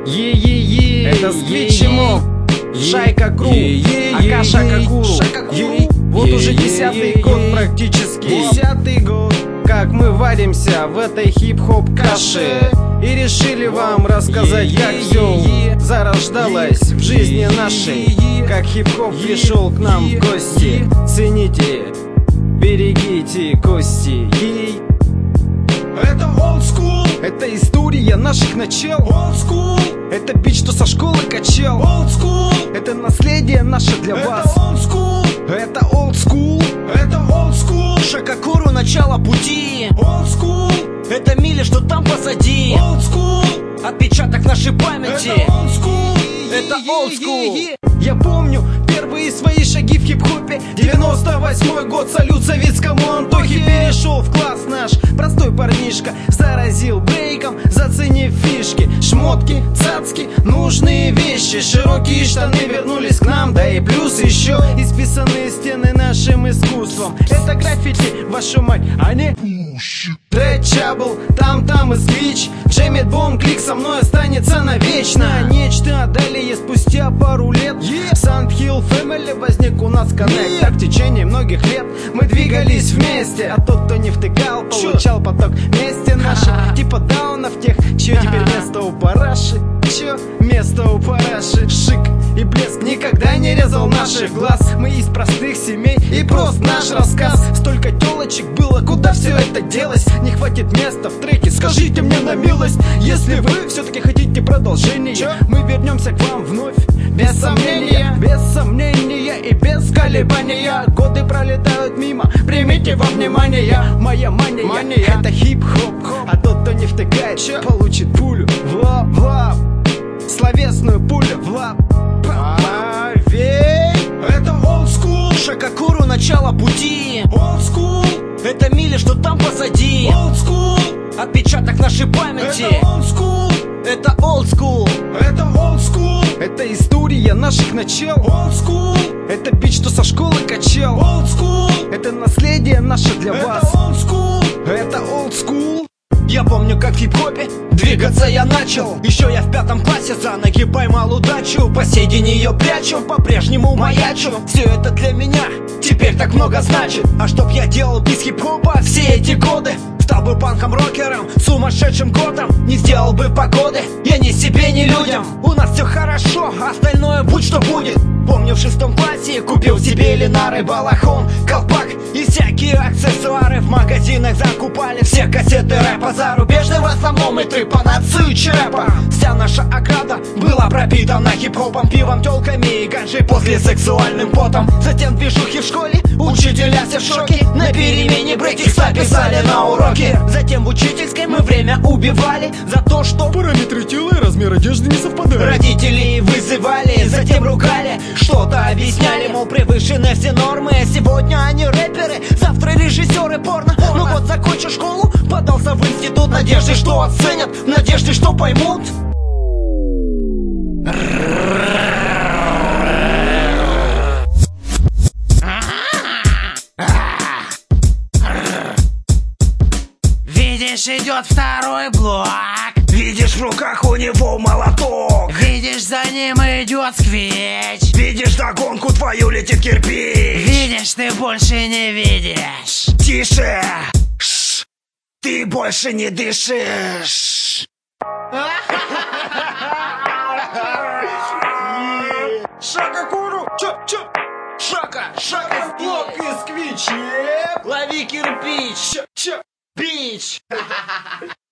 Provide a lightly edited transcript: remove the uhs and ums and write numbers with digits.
Это Сквич и Моб, Шайка Кру, Акаша Какуру. Вот уже 10-й год практически, 10-й год, как мы варимся в этой хип-хоп каше. И решили вам рассказать, как все зарождалось в жизни нашей, как хип-хоп пришел к нам в гости. Цените, берегите кости. Это old school, это история наших начал. old school, это бит, что со школы качал. old school, Это наследие наше для это вас. old school, Это old school. это old school, Шакакуру, начало пути. old school, Это мили, что там позади. old school, Отпечаток нашей это памяти. old school. Это old school. Я помню первые свои шаги в хип-хопе. 98-й год, салют советскому Антохе. Перешел в класс наш простой парнишка, заразил брейком, заценив фишки. Шмотки, цацки, нужные вещи. Широкие штаны вернулись к нам, да и плюс еще исписанные стены нашим искусством. Это граффити, вашу мать, а не Red Trouble, там и Сквич. Джемит Бом, клик со мной останется навечно. Нечто далее, спустя пару лет, Sand Hill Family возник у нас коннект. Так в течение многих лет мы двигались вместе. А тот, кто не втыкал, получал поток вместе наши. Типа даунов тех, чье теперь место у параши. Чё место у параши? Шик и блеск никогда не резал наших глаз. Мы из простых семей и прост наш рассказ. Столько телочек было, куда все это делось? Не хватит места в треке, скажите мне на милость. Если вы все-таки хотите продолжение, мы вернемся к вам вновь. Без сомнения и без колебания. Годы пролетают мимо, примите во внимание. Моя мания, это хип-хоп. А тот, кто не втыкает, получит пулю в лоб. Словесную пулю в лоб. Поверь. Это old school, Шакакуру, начало пути. old school, Это мили, что там позади. old school, Отпечаток нашей это памяти. old school, Это old school. это old school, Это история наших начал. old school, Это бит, что со школы качал. old school, Это наследие наше для это вас. old school. Это old school. Я помню, как в хип-хопе двигаться я начал. Еще я в 5 классе за ноги поймал удачу. По сей день ее прячу, по-прежнему маячу. Все это для меня теперь так много значит. А чтоб я делал без хип-хопа все эти годы, стал бы панком-рокером, сумасшедшим годом, не сделал бы погоды я ни себе, ни людям. У нас все хорошо, остальное будь что будет. Помню, в 6 классе купил себе Ленары, балахон, колпак и всякие аксессуары. В магазинах закупали все кассеты рэпа, зарубежные в основном и трепанацию рэпа. Вся наша ограда была пропитана хип-хопом, пивом, тёлками и ганджей, после сексуальным потом. Затем движухи в школе, учителя все в шоке. На перемене брейкикса писали на уроки. Затем в учительской мы время убивали за то, что Параметры тела и размер одежды не совпадают. родителей вызывали, затем ругали, что-то объясняли, мол, превышены все нормы. Сегодня они рэперы, завтра режиссеры порно. Ну вот закончил школу, подался в институт, надежды, что оценят, надежды, что поймут. Видишь, идет второй блок. Видишь, в руках у него молоток. Видишь, за ним идет Сквич. Видишь, догонку твою летит кирпич. Видишь, ты больше не видишь. Тише, Ш, ты больше не дышишь. Шакакуру! Шака в блок и Сквич! Лови кирпич, Чё? бич.